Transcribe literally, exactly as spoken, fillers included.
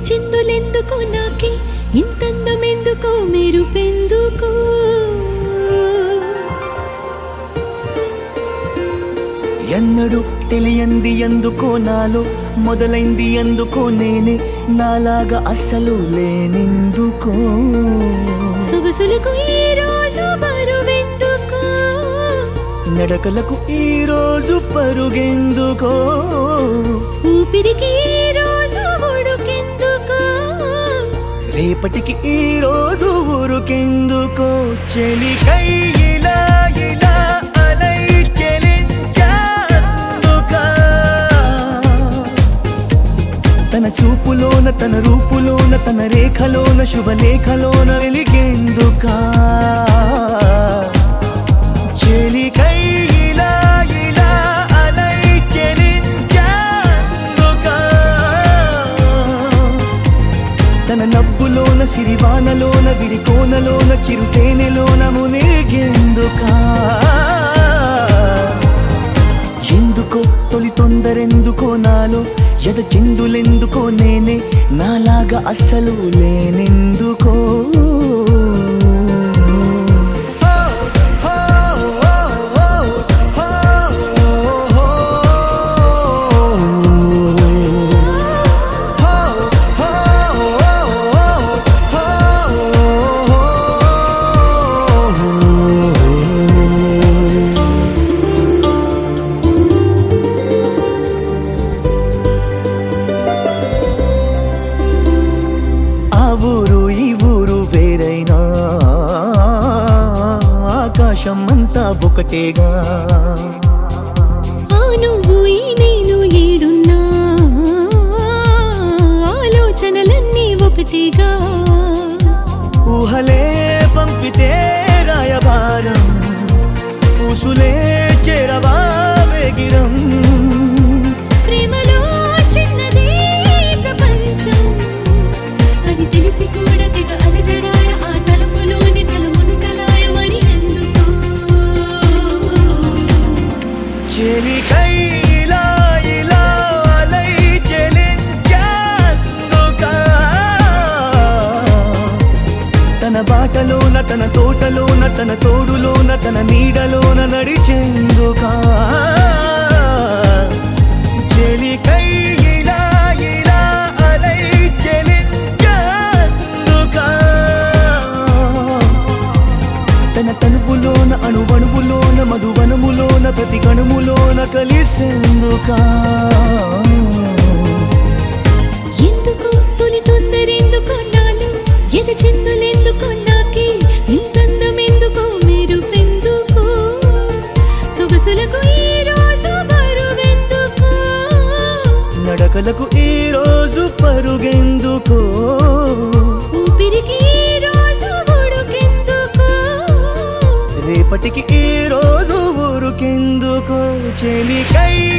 చిందులెందుకో నాకి ఇంతందమెందుకో మెరుపెందుకో ఎన్నడు తెలియంది ఎందుకో నాలో మొదలైంది ఎందుకో నేనే నాలాగా అస్సలు లేనెందుకో సొగసులకు ఈ రోజు బరువెందుకో నడకలకు ఈ రోజు పరుగెందుకో ఊపిరికి ఈ రోజు ఉడుకెందుకో రేపటికి ఈ రోజు ఊరుకెందుకో చెలికై ఇలా ఇలా అలై చెలించాందుకా తన చూపులోన తన రూపులోన తన రేఖలోన శుభలేఖలోన వెలిగేందుకా చెలికై ఇలా ఇలా అలై చెలించాందుకా తన నవ్వులోన సిరివానలోన విరికోనలోన చిరుతేనెలోన మునిగేందుకా ఎందుకో తొలి తొందరెందుకో నాలో ఎద చిందులెందుకో నేనే నాలాగా అస్సలు లేనెందుకో ఊరు ఈ ఊరు వేరైనా ఆకాశం అంతా ఒకటేగా ఆ నువ్వు ఈ నేను ఏడున్నా ఆలోచనలన్నీ ఒకటిగా ఊహలే పంపితే రాయబారం ఊసులే చేరవా వేగిరం ప్రేమలో చిన్నదే ప్రపంచం అది తెలిసి కూడా తెగ అలజడాయ ఆ తలుపులోని తల మునుకలాయ మరి ఎందుకో చెలికై ఇలా ఇలా అలై చెలించాందుకా తన బాటలోన తన తోటలోన తన తోడులోన తన నీడలోన నడిచేందుకా చెలికై ఇలా ఇలా అలై చెలించాందుకా తన తనువులోన అణువణువులోన మధువనములోన ప్రతి కణుములోన కలిసేందుకా ఎందుకు తొలి తొందరెందుకో నాలో ఎద చిందులెందుకో నాకి ఇంతందమెందుకో మెరుపెందుకో సొగసులకు ఈ రోజు బరువెందుకో నడకలకు ఈ రోజు పరుగెందుకో ఊపిరికి ఈ రోజు ఉడుకెందుకో రేపటికి ఈ రోజు ఊరుకెందుకో చెలికై